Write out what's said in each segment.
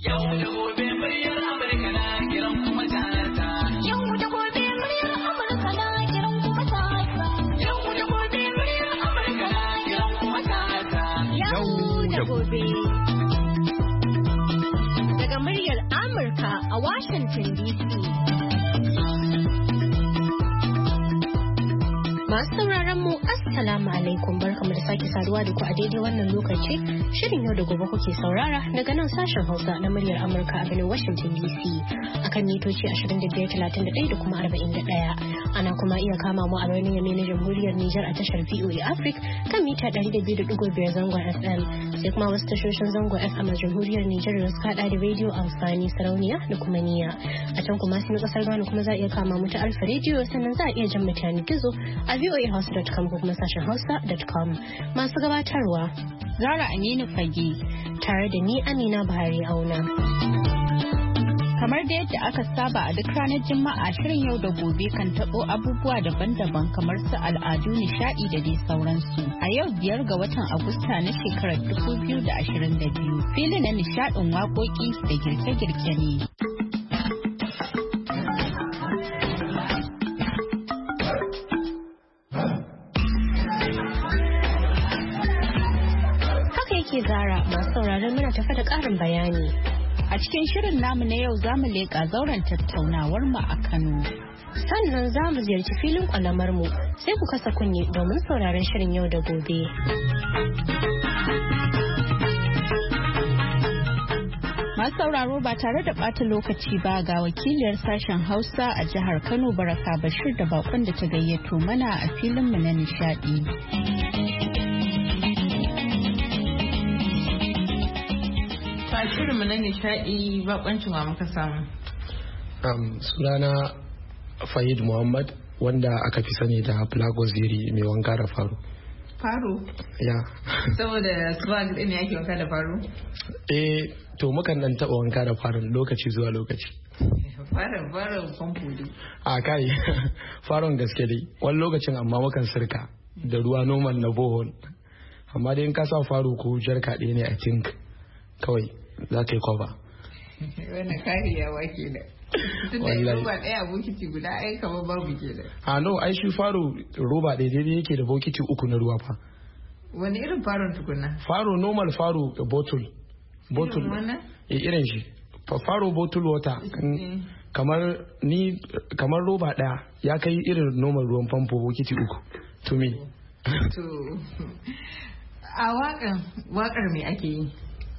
Daga muryar Amurka a Washington DC. Masu sauraron mu Assalamu alaikum, barkamu da sake saduwa da ku a daidai wannan lokaci. Shirin yau da gobe kuke saurara daga nan sashen Hausa na muryar Amurka a birnin Washington DC akan mitoci 25, 31 da kuma 41. Ana kuma iya kama mu a birnin Yamai na Jamhuriyar Nijar a tashar VOA Africa kan mita 102.5 zangon FM, sai kuma wasu tashoshin zangon FM a Jamhuriyar Nijar da suka hada da rediyo amfani, sarauniya da kuma niyya. A can kuma sun kasar Ghana kuma za a iya kama mu ta Alfa Radio, sannan za a iya jan mutane gizo a voahouse.com ko kuma sashen hausa.com. Masu gabatarwa Zara Aminu Fage tare da ni Amina Buhari Auna. Kamar da yadda aka saba a duk ranar Juma'a, shirin yau da gobe kan tabo abubuwa daban-daban kamar su al'adu, nishadi da dai sauransu. A yau 5 ga watan Agusta na shekarar 2022, filin na nishadin waƙoƙi da girke-girke ne. Zara, masu sauraron muna tafa da ƙarin bayani. A cikin shirin namu na yau za mu leƙa zauren tattaunawar mu a Kano. Sannan za mu ziyarci filin kwalamar mu, sai ku kasa kunne domin sauraron shirin yau da gobe. Masu sauraro ba tare da ɓata lokaci ba, ga wakiliyar sashen Hausa a jihar Kano Baraka Bashir da bakon da ta gayyato mana a filin mu na nishadi. Shirinmu na nishaɗi bakoncin wa muka samu. Sunana Fahid Muhammad, wanda aka fi sani da Plago Ziri mai wanka da faru. Faru? Ya. Saboda swag ɗin yake wanka da faru? To mukan nan taɓa wanka da farin lokaci zuwa lokaci. Farin famfo dai. A kai, farin gaske dai. Wani lokacin amma mukan sirka da ruwa normal na bohol. Amma dai in ka sa faru ko jarka ɗaya ne a think kawai za ka yi kwaba. Wannan kariyawa ke da. Tun da roba ɗaya bokiti guda ai kamar babu ke da. No, ai shi faro roba ɗaya daidai yake da bokiti 3 na ruwa fa. Wani irin faron tukuna? Faro normal faro bottle. Bottle. Wannan? Irin shi. Faro bottle water. Kamar roba ɗaya ya kai irin normal ruwan famfo bokiti 3. To me? To a waƙar me ake yi?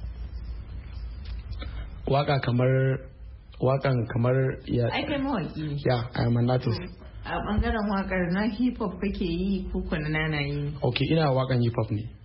Wakan kamar ya. Ai kai mawaki. Yeah, I am an artist. A bangaren wakar na hip hop kake yi ko kuna nana yi? Okay, ina wakan hip hop ne.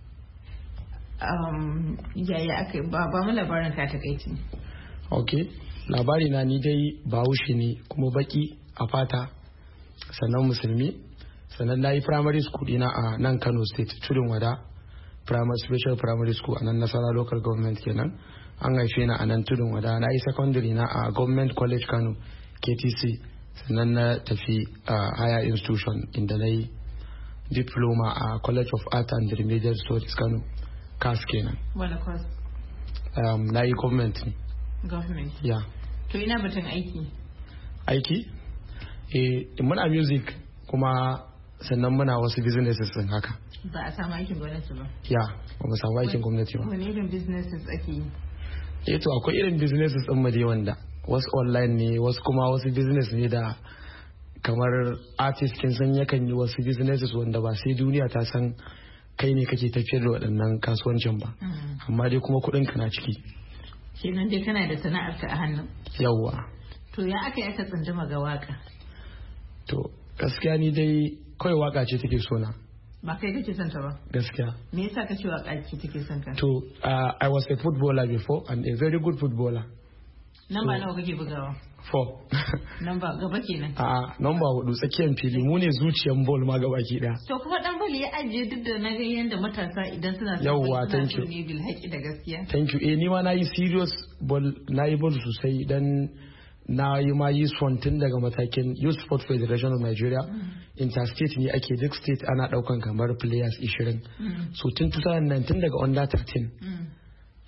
Yaya aka ba mu labarin ka takaici? Okay, labari na ni dai Bahaushe ne kuma baki a fata, sannan musulmi, sannan na yi primary school dina a nan Kano State, Tudun Wada Special Primary School a nan Nasara Local Government kenan. An haife ni a nan Tudun Wada. Na yi secondary na a Government College Kano KTC, sannan na tafi higher institution inda na yi diploma a College of Art and Remedial Studies Kano, CAS kenan. Wani course? Na yi government ne. Government? Yeah. To ina batun aiki? Aiki? Muna music kuma sannan muna wasu businesses din haka. Ba a samu aikin gwamnati ba? Ya, ba mu samu aikin gwamnati ba. Wani irin businesses ake yi? To akwai irin businesses din mu dai wanda wasu online ne, wasu kuma wasu business ne da kamar artist kin san yakan yi wasu businesses wanda ba sai duniya ta san kai ne kake tafiyar da waɗannan kasuwancin ba. Amma dai kuma kuɗin ka na ciki. Kenan dai kana da sana'ar ka a hannu? Yawwa. To ya aka yi aka tsunduma ga waka? To gaskiya ni dai kawai waka ce take so na. Ba kai kake son ta ba? Gaskiya. Me yasa kace waka ce take son ka? To I was a footballer before and a very good footballer. Namba nawa kake bugawa? 4. Namba gaba kenan? Namba 4 tsakiyar fili, mu ne zuciyan ball ma gaba ki daya. To kuma dan ball ya ajiye duk da na ga yanda matasa idan suna yawwa, thank you. Ne bil haƙi da gaskiya. Thank you. Ni ma nayi serious ball, nayi ball sosai dan na yi ma yi tun daga matakin Youth Sport Federation of Nigeria. Interstate ne ake, duk state ana daukan kamar players 20. So tun 2019 daga under 13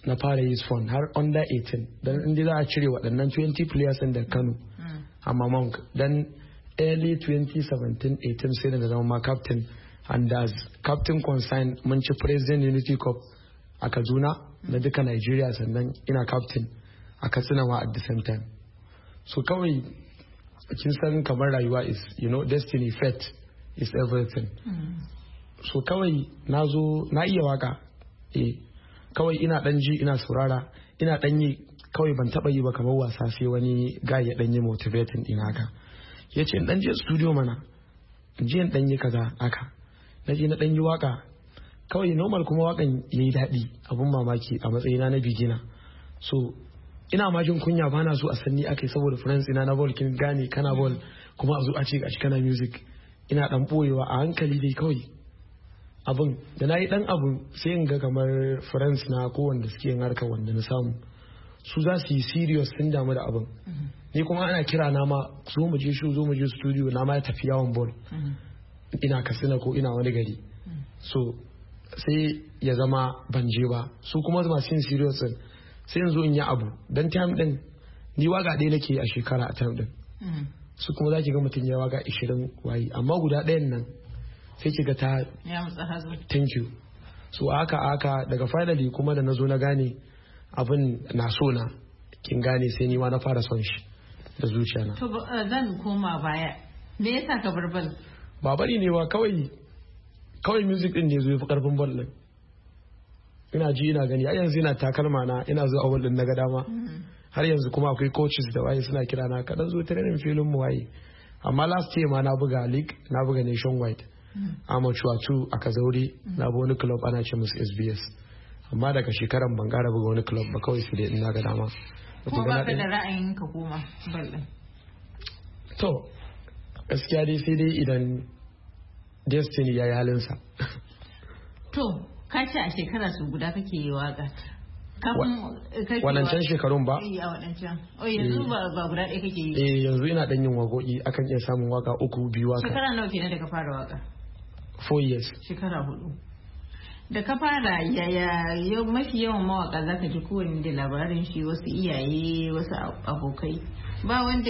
na fara yi fund har under 18 dan inda za a cire waɗannan 20 players da Kano amma Monk dan early 2017-18 sai da zama ma captain, and as captain consigned mun ci President Unity Cup a Kaduna na duka Nigeria, sannan ina captain a Katsina ma at the same time. So kawai kin san kamar rayuwa is destiny, fate is everything. So kawai na iya waka kawai ina dan ji ina saurara ina dan yi, kawai ban taba yi ba kamar wasa, sai wani guy ya dan yi motivating ina haka yace in dan je studio mana in je in dan yi kaza haka, na je na dan yi waka kawai normal, kuma wakan yayi daɗi, abun mamaki a matsayina na bigina. So ina ma jin kunya, bana so a sanni akai saboda friends ina na ball, kin gane kana ball kuma a zo a ce gashi kana music, ina dan boyewa a hankali dai kawai abun da nayi dan abu sai in ga kamar friends na ko wanda suke yin harkar wanda na samu su za su yi serious, sun damu da abun. Ni kuma ana kira na ma zo mu je studio, na ma ya tafi yawon ball ina Katsina ko ina wani gari, so sai ya zama ban je ba, su kuma masu yin serious din sai in zo in yi abu dan time din ni waga ɗaya nake a shekara a time din, su kuma za ki ga mutum ya waga 20 wayi, amma guda ɗayan nan sai ki ga ta ya mutsa hazo. Thank you. So aka daga finally kuma da na zo na gane abin na so na, kin gane, sai ni ma na fara son shi da zuciya na. To zan koma baya, me yasa ka bar bal? Ba bari ne ba, kawai music din ne zo yafi karfin ball din. Ina ji ina gani, yanzu ina takalma na, ina zuwa ball din na ga dama. Har yanzu kuma akwai coaches da waye suna kira na, kadan zo training filin mu waye. Amma last year ma na buga league, na buga nationwide. Amateur 2 a Kazauri, na bi wani club ana ce musu SBS. Amma daga shekaran ban ƙara buga wani club ba, kawai sai dai ina ga dama. Ko ba ka da ra'ayin ka koma ball din? To gaskiya dai sai dai idan destiny ya yi halinsa. To ka ce a shekara su guda kake yi waka. Wadancan shekarun ba? A wadancan. Yanzu ba guda ɗaya kake yi. Yanzu ina dan yin waƙoƙi, akan iya samun waka 3-2 waka. Shekara nawa kenan da ka fara waka? 4 years. Shekara 4. Da ka fara yaya mafi yawan mawaka za ka ji kowanne da labarin shi, wasu iyaye, wasu abokai. Ba wanda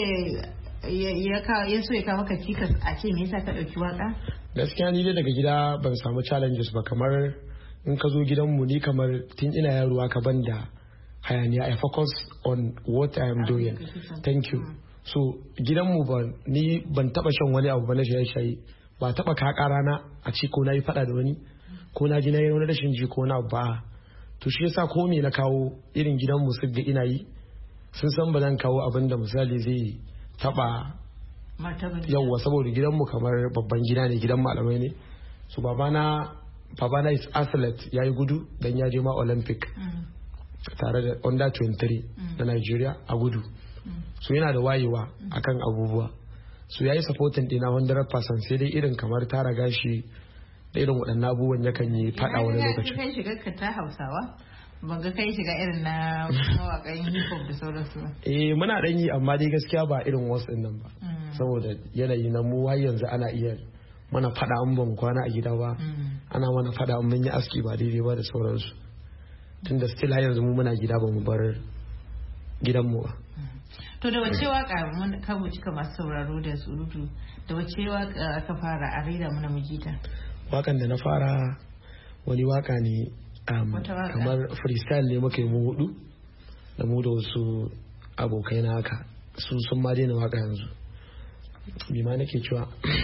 ya so ya kawo maka cikas a ce me yasa ka ɗauki waka? Gaskiya ni dai daga gida ban samu challenges ba, kamar in ka zo gidanmu ni kamar tun ina yaro aka ban da hayaniya, I focus on what I am doing. Thank you. So gidanmu ni ban taba shan wani abu ba na shaye-shaye, ba taba kaka rana a ce ko na yi fada da wani ko na ji na yi wani rashin ji ko na ba. To shi yasa ko me na kawo irin gidanmu su ga ina yi, sun san ba zan kawo abin da misali zai taba yawwa, saboda gidanmu kamar babban gida ne, gidan malamai ne. So babana is athlete, ya yi gudu dan ya je ma Olympic tare da under 23 na Nigeria a gudu. So yana da wayewa akan abubuwa, so ya yi supporting dina 100%, sai dai irin kamar tara gashi da irin waɗannan abubuwan yakan yi faɗa wani lokacin. Kai shiga ka ta Hausawa? Ban ga kai shiga irin na mawaƙan hip hop da sauransu ba. Muna ɗan yi, amma dai gaskiya ba irin wasu ɗin nan ba, saboda yanayi na mu har yanzu ana iya mana fada an ban kwana a gida ba, ana mana fada an mun yi aski ba daidai ba da sauransu, tunda still har yanzu mu muna gida ba mu bar gidanmu ba. To da wace waka mun ka mu cika masu sauraro da surutu, da wace waka aka fara a rera mana mujita? Wakan da na fara wani waka ne kamar freestyle ne, muka yi mu hudu da mu da wasu abokai na haka, sun ma daina waka yanzu. Bi ma nake cewa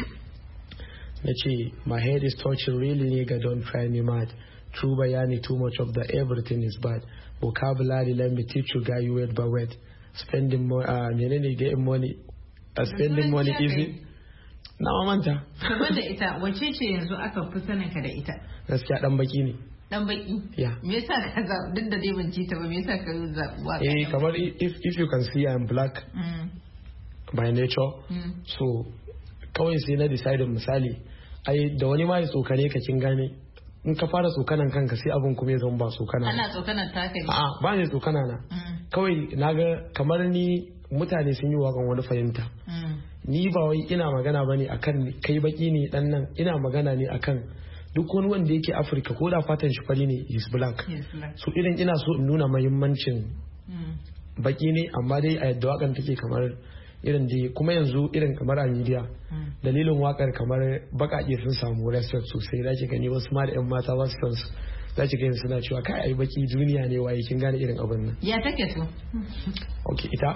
na ce my head is touching really nigga, don't try me mad, true bayani too much of the everything is bad, vocabulary let me teach you guy you word by word, spending more menene getting money, spending money easy. Na mamanta. Kamar da ita wace ce yanzu aka fi sanin ka da ita? Gaskiya dan baki ne. Dan baki? Yeah. Me yasa ka zaɓi, duk da dai ban ji ta ba, me yasa ka zaɓi waka? Kamar if you can see I'm black by nature, so kawai sai na decide misali ai da wani ma ya tsokane ka, kin gane, in ka fara tsokanan kanka sai abin kuma ya zama ba tsokana. Ana tsokanan ta kai? A'a, ba ne tsokana na. Kawai naga kamar ni mutane sun yi wakan wani fahimta. Ni ba wai ina magana bane akan kai baki ne dan nan, ina magana ne akan duk wani wanda yake Afirka ko da fatan shi fari ne is black. So irin ina so in nuna mahimmancin baki ne, amma dai a yadda wakan take kamar irin da kuma yanzu irin kamar a media dalilin wakar kamar bakake sun samu respect sosai, za ki gani wasu ma da yan mata ba su san su, za ki gani suna cewa kai ai baki duniya ne waye, kin gane irin abin nan. Ya take su? Okay, ita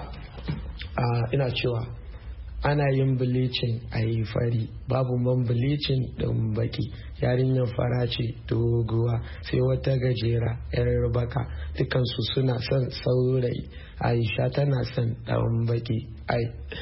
ina cewa ana yin bleaching a yi fari, babu man bleaching din baki, yarinyar fara ce doguwa sai wata gajera yar baka, dukansu suna son saurayi, Aisha tana son dan baki, ai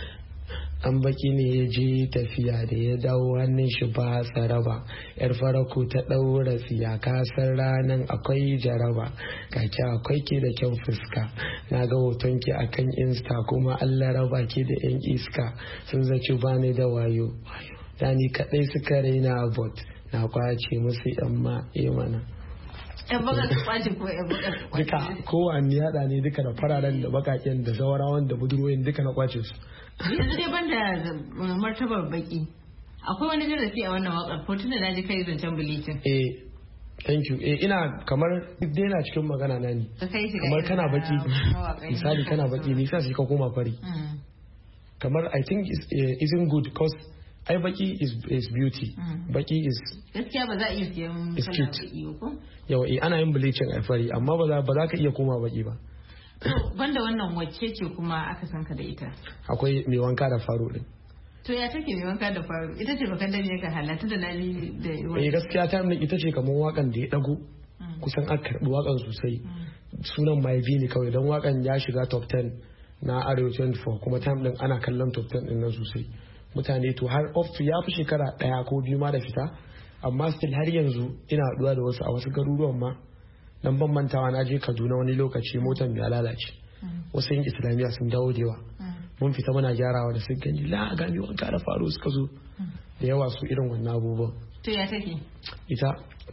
dan baki ne ya je tafiya da ya dawo hannun shi ba tsaraba, yar farako ta daura tsiya, kasar ranan akwai jaraba, kake akwai ke da kyan fuska, na ga hoton ki akan insta kuma Allah raba ki da yan iska, sun zaci bani da wayo, da ni kadai suka raina bot, na kwace musu yan ma mana. Yan baka su kwace ko yan baka su kwace? Duka kowanne yada ne, duka da fararen da bakaken da zawarawan da budurwoyin duka na kwace su. Yanzu dai banda martabar baki, akwai wani darasi a wannan wakar ko tunda na ji kai zancen bilicin. Thank you. Ina kamar duk dai na cikin magana na ne. Kamar kana baki, misali kana baki, nisa sai ka koma fari. Kamar I think isn't good because ai baki is beauty. Baki is gaskiya ba za a iya siyan kalan baki ko? Yawa ana yin bleaching a fari amma ba za ka iya koma baki ba. Banda wannan wacce ce kuma aka san ka da ita? Akwai mai wanka da faro din. To ya take mai wanka da faro? Ita ce bakan da ne ka halatta da nani da wani. Gaskiya ta mun ita ce kamar wakan da ya dago. Kusan aka karbi wakan sosai. Sunan mai bi ne kawai dan wakan ya shiga top 10 na Arewa 24 kuma time din ana kallon top 10 din nan sosai. Mutane to har ya fi shekara 1 ko 2 ma da fita, amma still har yanzu ina haɗuwa da wasu a wasu garuruwan ma. Dan ban mantawa na je Kaduna wani lokaci motar mai lalace, wasu yin islamiyya sun dawo da yawa, mun fita muna gyarawa da sun gani la gani wanka da faru suka zo da yawa su irin wannan abubuwan. To ya take ita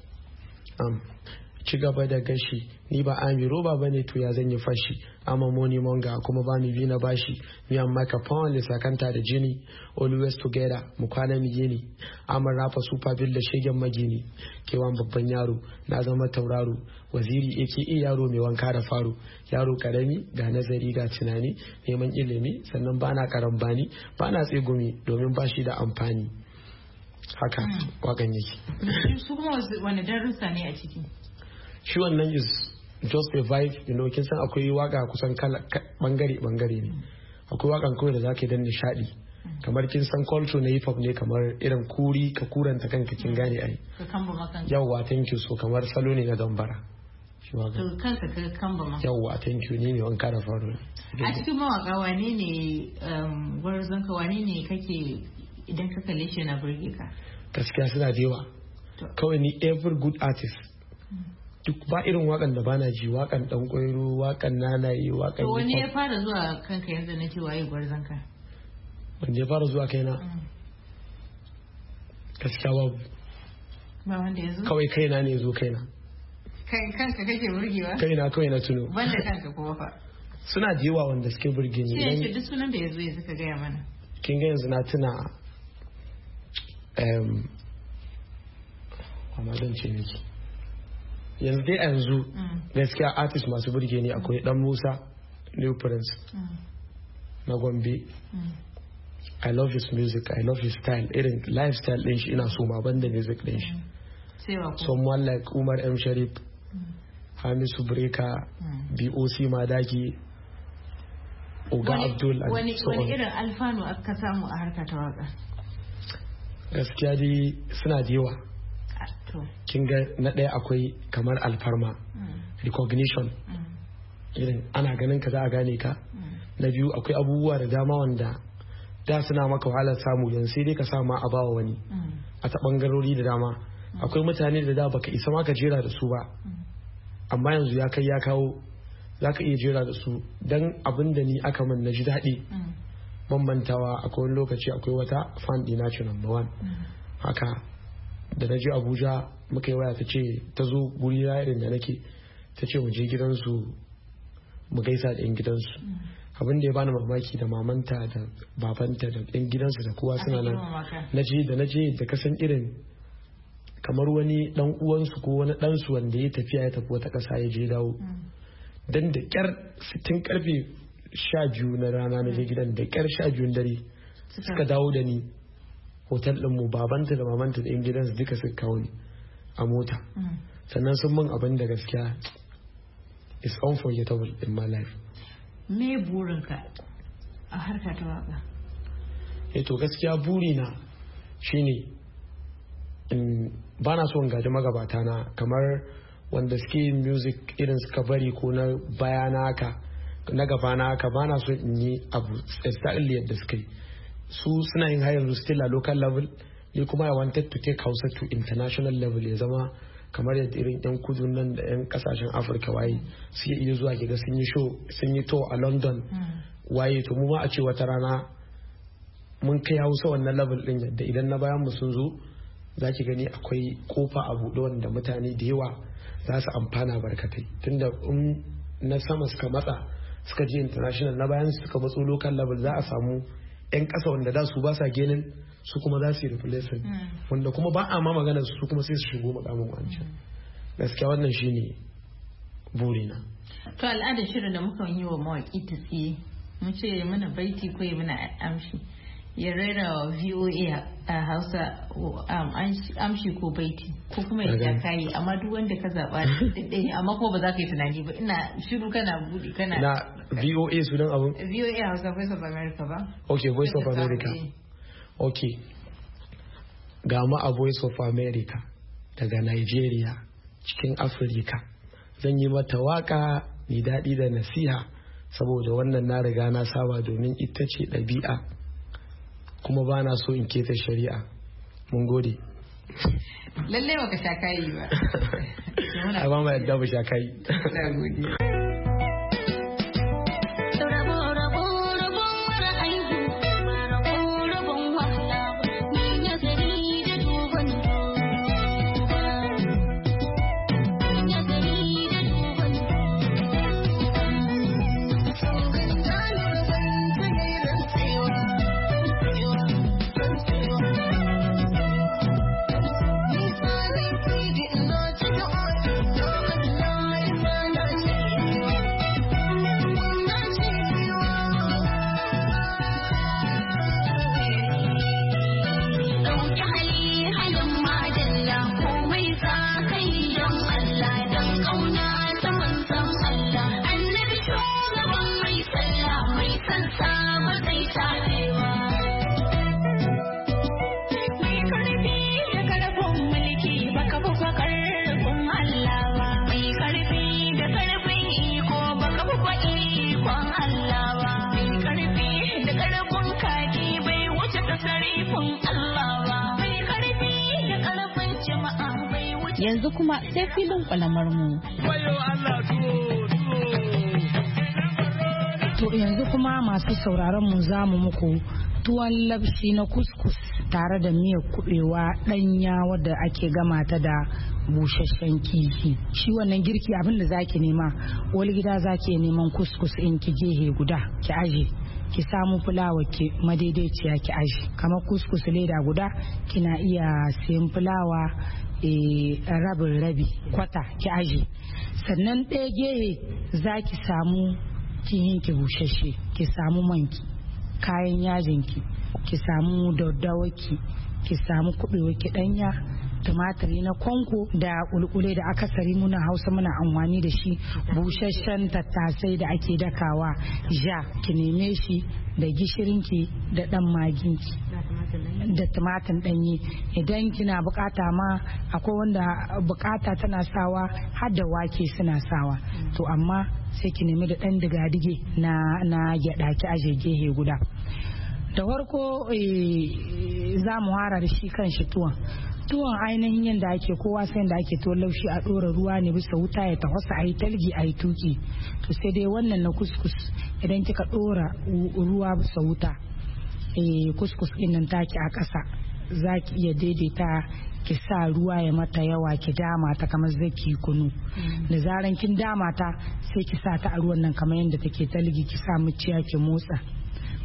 ci gaba da gashi, ni ba ami roba bane to ya zan yi fashi, ama money monga kuma ba mi bi na bashi, mi amma ka pound sakanta da jini, always together mu kwana mi yini, amma rafa super bill da shegen magini, kewan babban yaro na zama tauraro, waziri yake yaro mai wanka da faro, yaro karami ga nazari ga tunani, neman ilimi sannan bana karambani, bana tsegumi domin bashi da amfani. Haka wakan yake. Su kuma wani darussa ne a ciki? Shi wannan is just a vibe, kin san akwai waka kusan bangare ne. Akwai wakan kawai da zaka dan nishadi. Kamar kin san culture na hip hop ne, kamar irin kuri ka kuranta kanka kin gane ai. Ka kamba makan. Yawwa thank you, so kamar salo ne na gambara. To kanka ka kamba ma. Yawwa thank you, ni ne wanka da faru. A cikin mawaka wane ne gwarzon ka, wane ne kake idan ka kalle shi na burge ka? Gaskiya suna da yawa. Kawai ni every good artist. Duk ba irin wakan da bana ji, wakan dan koyro, wakan nanaye, wakan. To wani ya fara zuwa kanka yanzu na cewa yi gwarzon ka? Wanda ya fara zuwa kaina? Gaskiya babu. Ba wanda ya zo? Kawai kaina ne zo kaina. Kanka kake burgewa? Kaina kawai na tuno. Banda kanka kuma fa? Suna da yawa wanda suke burge ni. Shi ne duk sunan da ya zo ya suka gaya mana. Kin ga yanzu na tuna amma zan ce miki. Yanzu dai yanzu gaskiya artist masu burge ni akwai Dan Musa New Prince na Gombe. I love his music, I love his style, irin lifestyle din shi ina so ma banda music din shi. Someone like Umar M. Sharif, Hamisu Breka, BOC Madaki, Oga Abdul and so on. Wani irin alfanu aka samu a harka ta waka? Gaskiya dai suna da yawa. Kin ga na ɗaya akwai kamar alfarma, recognition, irin ana ganin ka za a gane ka. Na biyu akwai abubuwa da dama wanda da suna maka wahalar samu, yanzu sai dai ka sa ma a bawa wani a ta bangarori da dama. Akwai mutane da da baka isa ma ka jera da su ba, amma yanzu ya kai ya kawo za ka iya jera da su. Dan abin da ni aka min na ji daɗi bambantawa, akwai wani lokaci akwai wata fan ɗina ce number 1 haka da na je Abuja muka yi waya, ta ce ta zo guri na irin da nake, ta ce mu je gidansu mu gaisa da 'yan gidansu. Abin da ya bani mamaki da mamanta da babanta da 'yan gidansu da kowa suna nan. Na je da kasan irin kamar wani dan uwansu ko wani ɗansu wanda ya tafiya ya tafi wata ƙasa ya je dawo dan da kyar tun karfe 12 na rana na je gidan da kyar 12 dare suka dawo da ni hotel din mu, babanta da mamanta da yan gidansu duka suka kawo ni a mota. Sannan sun min abin da gaskiya is unforgettable in my life. Me burinka a harka ta waka? To gaskiya burina shine ba na so in gaji magabata na, kamar wanda suke yin music irin suka bari ko na bayana haka na gaba na haka, ba na so in yi abu exactly yadda suka yi. Su suna yin higher still a local level, ni kuma I wanted to take Hausa to international level, ya zama kamar yadda irin yan kudu nan da yan kasashen Afirka waye suke iya zuwa kiga sun yi show, sun yi tour a London waye, to mu ma a ce wata rana mun kai Hausa wannan level din, yadda idan na bayan mu sun zo za ki gani akwai kofa a buɗe wanda mutane da yawa za su amfana barkatai, tunda in na sama suka matsa suka je international, na bayan suka matso local level za a samu 'yan ƙasa wanda da su ba sa genin su kuma za su yi replacement, wanda kuma ba a ma magana su kuma sai su shigo makamin wancan. Gaskiya wannan shine burina. To al'adar shirin da muka yi wa mawaƙi ta tsiye mun ce mana baiti ko ya mana amshi, ya rera wa VOA a Hausa amshi ko baiti ko kuma ya kayi, amma duk wanda ka zaɓa ɗaya, amma ko ba za ka yi tunani ba, ina shiru kana buɗe kana na VOA sunan abun VOA Hausa Voice of America ba. Okay, Voice of America. Okay, ga ma a Voice of America daga Nigeria cikin Afirka, zan yi mata waka mai daɗi da nasiha, saboda wannan na riga na saba, domin ita ce ɗabi'a kuma ba na so in keta shari'a. Mun gode. Lallai baka sha kayi ba. A ba ma yadda ba sha kayi. Yanzu kuma sai filin kwalamar mu. To yanzu kuma masu sauraron mu za mu muku tuwon labshi na kuskus tare da miyar kubewa danya wadda ake gama ta da busasshen kifi. Shi wannan girki abin da zaki nema, wani gida zaki neman kuskus in ki gehe guda ki aje, ki samu fulawa ki madaidaiciya ki aje, kamar kuskus leda guda kina iya sayan fulawa rabin rabi kwata ki aje. Sannan ɗaya gehe za ki samu kihin ki bushashe, ki samu manki, kayan yajinki, ki samu daddawaki, ki samu kuɓewaki ɗanya, tumatiri na kwanko da kulkule da akasari muna Hausa muna amfani da shi, busasshen tattasai da ake dakawa ja, ki neme shi da gishirinki da ɗan maginki da tumatin ɗanye. Idan kina bukata ma akwai wanda bukata tana sawa har da wake suna sawa, to amma sai ki nemi da ɗan diga-dige na gyaɗa ki aje gehe guda. Da farko za mu hara da shi kan shi tuwon ainihin yadda ake kowa sai da ake tuwon laushi, a ɗora ruwa ne bisa wuta ya tafasa, a yi talgi a yi tuki. To sai dai wannan na kuskus idan kika ɗora ruwa bisa wuta, kuskus ɗin nan taki a ƙasa, za ki iya daidaita ki sa ruwa ya mata yawa, ki dama ta kamar zaki kunu. Da zaran kin dama ta sai ki sa ta a ruwan nan kamar yadda take talgi, ki sa muciya ki motsa.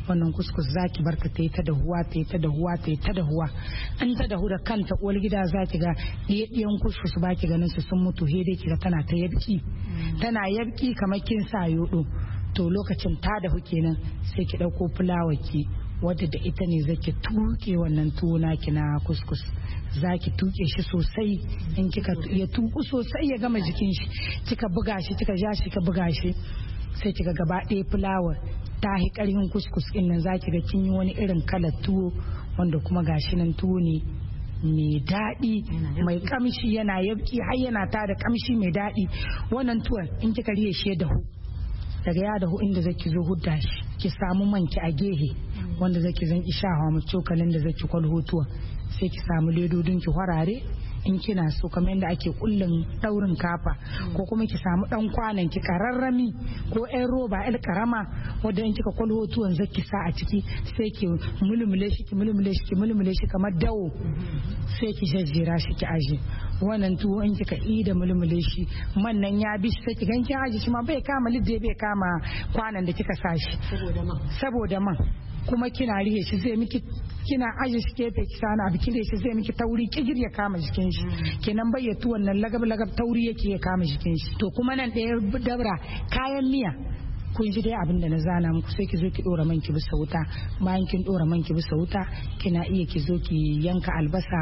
wannan kuskus zaki barta ta yi ta dahuwa ta yi ta dahuwa ta yi ta dahuwa. In ta dahu da kanta uwar gida zaki ga ɗiyan kuskus baki ganin su sun mutu he dai kiga tana ta yabki tana yabki kamar kin sa yodo. To lokacin ta dahu kenan sai ki ɗauko fulawa ki wadda da ita ne zaki tuke wannan tuwo naki na kuskus. Zaki tuke shi sosai, in kika ya tuku sosai ya gama jikin shi, kika buga shi kika ja shi kika buga shi, sai kika gaba ɗaya fulawar ta hi ƙarfin kuskus ɗin nan zaki ga kin yi wani irin kalar tuwo wanda kuma gashi nan tuwo ne mai daɗi mai kamshi yana yabki har yana tada kamshi mai daɗi. Wannan tuwon in kika riye shi da hu daga ya dahu inda zaki zo hudda shi ki samu manki a gehe wanda zaki zan ki shawa mu cokalin da zaki kwalho tuwon, sai ki samu ledodin ki harare in kina so kamar yadda ake kullun daurin kafa, ko kuma ki samu dan kwanan ki kararrami ko ɗan roba ɗan karama wanda in kika kwalho tuwon zaki sa a ciki, sai ki mulmule shi ki mulmule shi ki mulmule shi kamar dawo, sai ki jajjera shi ki aje. Wannan tuwo in kika da mulmule shi man nan ya bi sai ki ganki aje shi ma bai kama lidde bai kama kwanan da kika sa shi saboda man kuma kina rihe shi zai miki, kina aje shi gefe ki sana abu kire shi zai miki tauri kigir ya kama jikin shi, kenan bai ya tuwon nan lagab lagab tauri yake ya kama jikin shi. To kuma nan ɗaya dabra kayan miya kun ji dai abin da na zana muku, sai ki zo ki dora man ki bisa wuta. Bayan kin dora man ki bisa wuta kina iya ki zo ki yanka albasa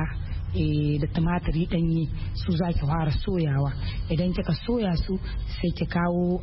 da tumatiri ɗanye, su za ki fara soyawa. Idan kika soya su sai ki kawo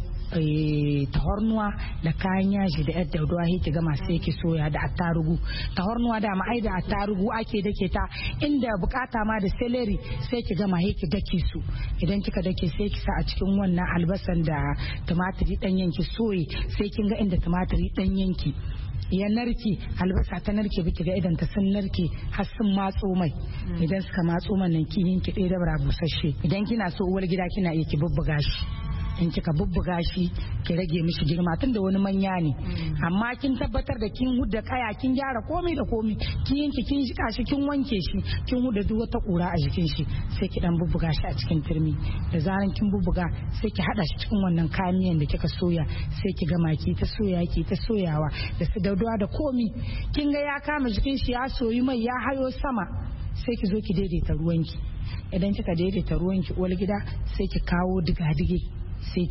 tahornuwa da kayan yaji da yadda daudawa ki gama sai ki soya da attarugu. Tahornuwa da ma ai da attarugu ake dake ta, inda bukata ma da celery sai ki gama ki dake su. Idan kika dake sai ki sa a cikin wannan albasan da tumatiri ɗanyen ki soye, sai kin ga inda tumatiri ɗanyen ki ya narke, albasa ta narke biki ga idan ta sun narke har sun matso mai. Idan suka matso man nan kihin ki ɗaya dabara busasshe. Idan kina so uwar gida kina iya ki bubbuga shi, in kika bubbuga shi ki rage mishi girma tunda wani manya ne, amma kin tabbatar da kin hudda kaya kin gyara komai da komai, kin yanke kin jika shi kin wanke shi kin hudda duk wata kura a jikin shi, sai ki dan bubbuga shi a cikin turmi. Da zaran kin bubbuga sai ki hada shi cikin wannan kayan miyan da kika soya, sai ki gama ki ta soya ki ta soyawa da su daudawa da komai. Kin ga ya kama jikin shi ya soyi mai ya hayo sama, sai ki zo ki daidaita ruwanki. Idan kika daidaita ruwanki uwar gida sai ki kawo diga-dige sai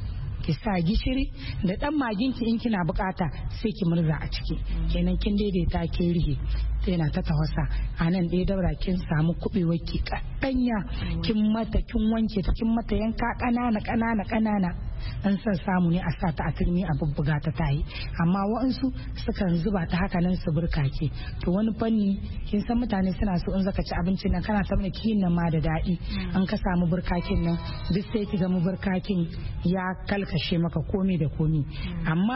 ki sa gishiri da dan maginki in kina bukata sai ki murza a ciki, kenan kin daidaita kin rihe yana ta tawasa. A nan ɗaya daura kin samu kuɓewar ki kaɗanya, kin mata kin wanke ta kin mata yanka ƙanana an san samu ne a sa ta a turmi a bubbuga ta tayi, amma wa'ansu sukan zuba ta haka nan su burkake. To wani fanni kin san mutane suna so in zaka ci abincin nan kana ta mana kiyin nan ma da daɗi, an ka samu burkakin nan duk sai ki ga mu burkakin ya kalkashe maka komi da komi, amma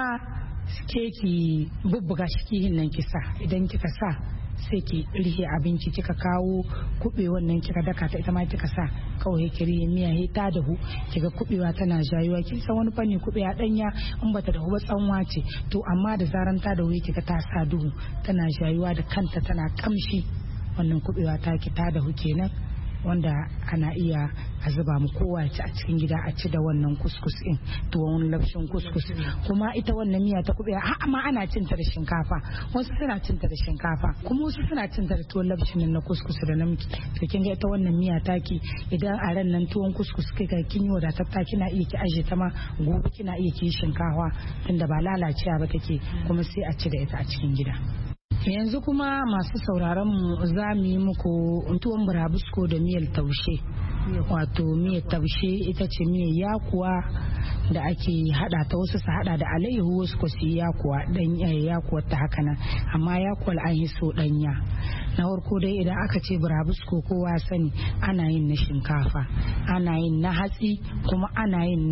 ke ki bubbuga shi kihin nan ki sa. Idan kika sa sai ki rihe abinci, kika kawo kuɓewan nan kika daka ta ita ma kika sa, kawai ki rihe miya he ta dahu kiga kuɓewa tana jayuwa. Kin san wani fanni kuɓewa danya in bata dahu ba tsanwa ce, to amma da zaran ta dahu kika ta sa duhu tana jayuwa da kanta tana kamshi, wannan kuɓewa ta ki ta dahu kenan, wanda ana iya a zuba mu kowa ci a cikin gida a ci da wannan kuskus din, tuwon lafshin kuskus. Kuma ita wannan miya ta kuɓewa amma ana cinta da shinkafa, wasu suna cinta da shinkafa kuma wasu suna cinta da tuwon lafshin na kuskus da namiji. To kin ga ita wannan miya taki idan a ran nan tuwon kuskus kika kin yi wadatatta kina iya ki aje ta ma gobe kina iya ki shinkafa tunda ba lalacewa ba take, kuma sai a ci da ita a cikin gida. Yanzu kuma masu sauraron mu za mu yi muku tuwon burabusko da miyar taushe. Wato miyar taushe ita ce miyar yakuwa da ake hada ta, wasu su hada da alayyahu wasu ko su yakuwa dan yakuwa ta haka nan, amma yakuwar an yi so danya. Na farko dai idan aka ce burabusko kowa sani ana yin na shinkafa, ana yin na hatsi, kuma ana yin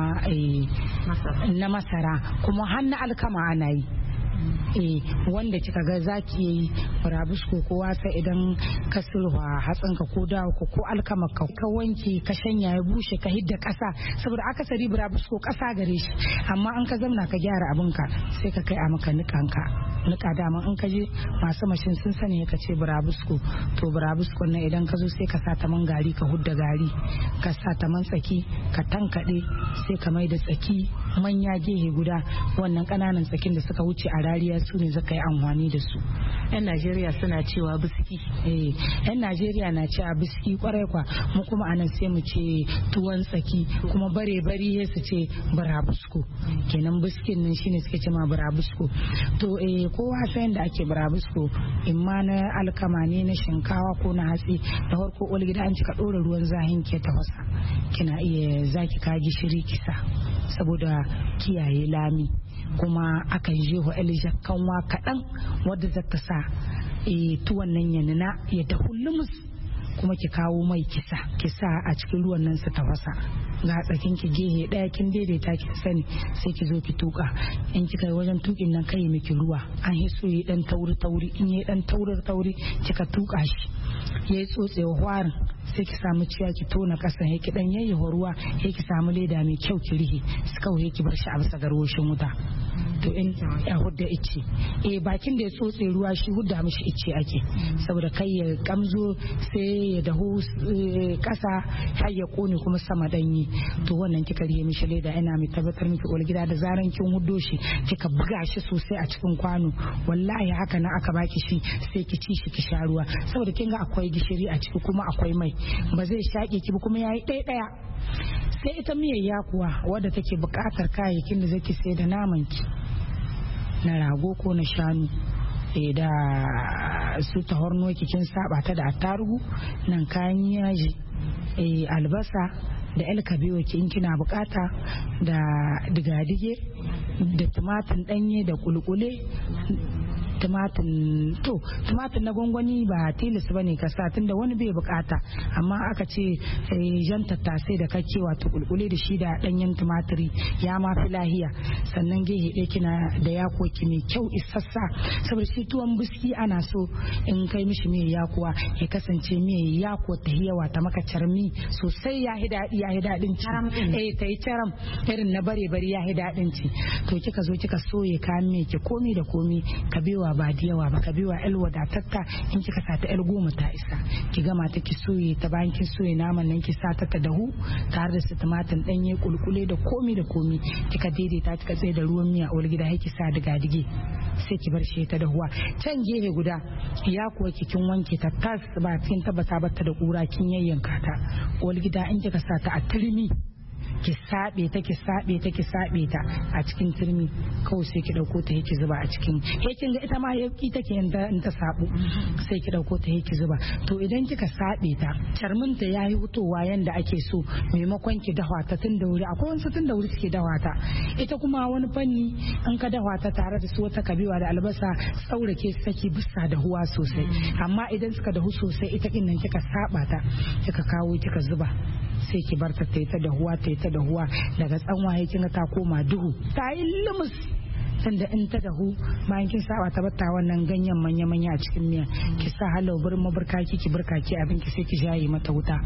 na masara, kuma har na alkama ana yi. Wanda kika ga zaki yi burabusko ko wasa idan ka sulwa hatsinka ko dawo ko alkama ka wanke ka shanya ya bushe ka hidda kasa, saboda akasari burabusko kasa gare shi, amma an ka zamna ka gyara abinka sai ka kai a maka nika dama in ka je masu mashin sun sani ka ce burabusko. To burabusko nan idan ka zo sai ka sa ta man gari ka hudda gari, ka sa ta man tsaki ka tankade, sai ka mai da tsaki manya gehe guda, wannan kananan tsakin da suka wuce a rariya su ne zaka yi amfani da su. 'Yan Najeriya suna cewa biski. 'Yan Najeriya na cewa biski kwarai kwa, mu kuma anan sai mu ce tuwon tsaki, kuma bare bari su ce burabusko. Kenan biskin nan shine suke ce ma burabusko. To kowa san da ake burabusko, in ma na alkama ne, na shinkawa ko na hatsi. Da farko olgida an cika dora ruwan zahin ke tafasa, kina iya zaki ka gishiri kisa saboda kiyaye lami, kuma akan jeho kanwa kaɗan wadda zata sa tuwon nan ya nuna ya dahu lumus, kuma ki kawo mai kisa a cikin ruwan nan su tafasa. Ga tsakin ki gehe daya kin daidaita ki sani, sai ki zo ki tuka. In kika yi wajen tukin nan kai miki ruwa, an hiso yi dan tauri, in yi dan tauri kika tuka shi yayi tsotsewa hwarin, sai ki samu ciya ki tona kasan, ki dan yayyafa ruwa, ki samu leda mai kyau ki rihe kawai ki bar shi a bisa garwashin wuta. To in ya hudda ice bakin da ya tsotse ruwa shi hudda mishi ice ake, saboda kai ya kamzo sai ya dahu kasa har ya kone kuma sama danyi. To wannan kika rihe mishi leda, ina mai tabbatar miki uwar gida da zaran kin huddo shi kika buga shi sosai a cikin kwano, wallahi haka na aka baki shi sai ki ci shi ki sha ruwa, saboda kin ga akwai gishiri a ciki kuma akwai mai, ba zai shaƙe ki ba kuma yayi ɗaya. Sai ita miyar yakuwa wadda take buƙatar kayayyakin da zaki sai da naman ki na rago ko na shanu, da su tahorno kin saba ta da attarugu, nan kayan yaji, albasa da alkabewa ki in kina bukata, da digadige, da tumatin danye, da kulkule, tumatin na gwangwani ba tilis bane ka sa, tunda wani bai bukata, amma aka ce jan tattasai da kake wato kulkule da shi da danyen tumatiri ya ma fi lahiya. Sannan gehe ɗaya kina da yakoki mai kyau isassa, saboda shi tuwon biski ana so in kai mishi mai yakuwa ya kasance mai yakuwa ta yawa ta maka carmi sosai, ya hi daɗin ci. Ta yi caram irin na bare ya hi daɗin ci. To kika zo kika soye kayan mai ki komi da komi, ka bewa ba da yawa ba, ka bewa el wadatatta, in kika sa ta el 10 ta isa, ki gama ta ki soye ta. Bayan kin soye naman nan ki sa ta dahu tare da su tumatin danye, kulkule da komi kika daidaita, kika tsaye da ruwan miya a gida, sai ki sa diga-dige, sai ki bar shi ta dahuwa. Can gehe guda ya kuwa kin wanke ta tas, ba kin tabbata ba ta da kura, kin yayyanka ta wal gida. In kika sa ta a turmi ki sabe ta a cikin turmi, kawai sai ki dauko ta ki zuba a cikin kin ga ita ma yauki take in ta sabu, sai ki dauko ta ki zuba. To idan kika sabe ta, charmin ta yayi hutowa yanda ake so, maimakon ki dafa ta tun da wuri. Akwai wasu tun da wuri suke dafa ta, ita kuma wani fanni an ka dafa ta tare da su wata kabewa da albasa, tsaurake saki bisa da huwa sosai. Amma idan suka dahu sosai, ita kin nan kika saba ta, kika kawo kika zuba, sai ki bar ta ta dahuwa daga tsanwaye kin ta koma duhu, ta yi lumus. Tunda in ta dahu bayan kin saba ta batta wannan ganyen manya a cikin miya, ki sa halau burin maburkaki ki burkaki abin ki, sai ki jaye mata wuta,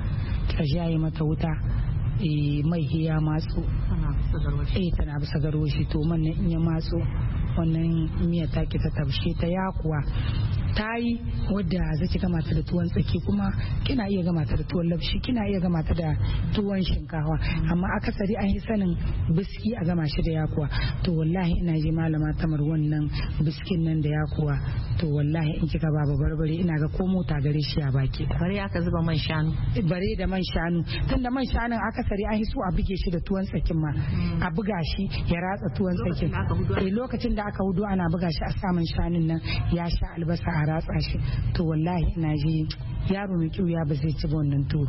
mai ya matso, tana bisa garwashi. To man in ya matso, wannan miya ta ki ta tabshe ta yakuwa ta yi, wadda zaki gama ta da tuwon tsaki, kuma kina iya gama ta da tuwon labshi, kina iya gama ta da tuwon shinkawa, amma akasari an yi sanin biski a gama shi da yakuwa. To wallahi ina ji malama Tamar, wannan biskin nan da yakuwa, to wallahi in kika ba barbare ina ga ko mota gare shi a baki. Bare aka zuba man shanu, bare da man shanu, tunda man shanun akasari an yi so a buge shi da tuwon tsakin ma, a buga shi ya ratsa tuwon tsakin. Lokacin da aka hudu ana buga shi a saman shanun nan ya sha albasa a ratsa shi. To wallahi ina ji yaro mai kiuya ba zai ci wannan tuwo.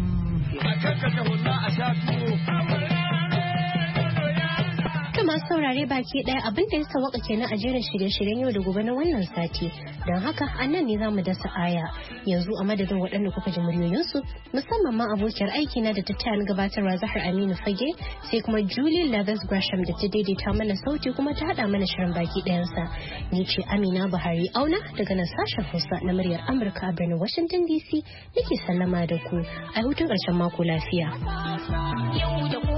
masu saurare baki daya abin da ya sawaka kenan a jerin shirye-shiryen yau da gobe na wannan sati, don haka a nan ne zamu dasa aya yanzu. A madadin waɗanda kuka ji muryoyinsu, musamman ma abokiyar aiki na da ta taya gabatarwa Zahar Aminu Fage, sai kuma Julie Lathers Gresham da ta daidaita mana sauti kuma ta haɗa mana shirin baki ɗayansa. Ni ce Amina Buhari Auna daga nan sashen Hausa na muryar Amurka a birnin Washington DC, nake sallama da ku a hutun ƙarshen mako lafiya.